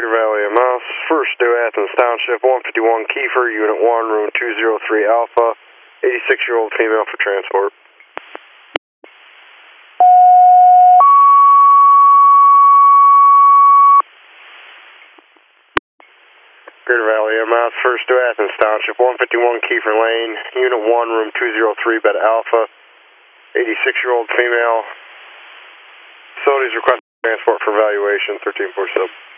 Greater Valley MS, First New Athens Township, 151 Kiefer, Unit 1, Room 203 Alpha, 86-year-old female for transport. Greater Valley MS, First New Athens Township, 151 Kiefer Lane, Unit 1, Room 203 Beta Alpha, 86-year-old female. Facilities requesting transport for evaluation, 1347.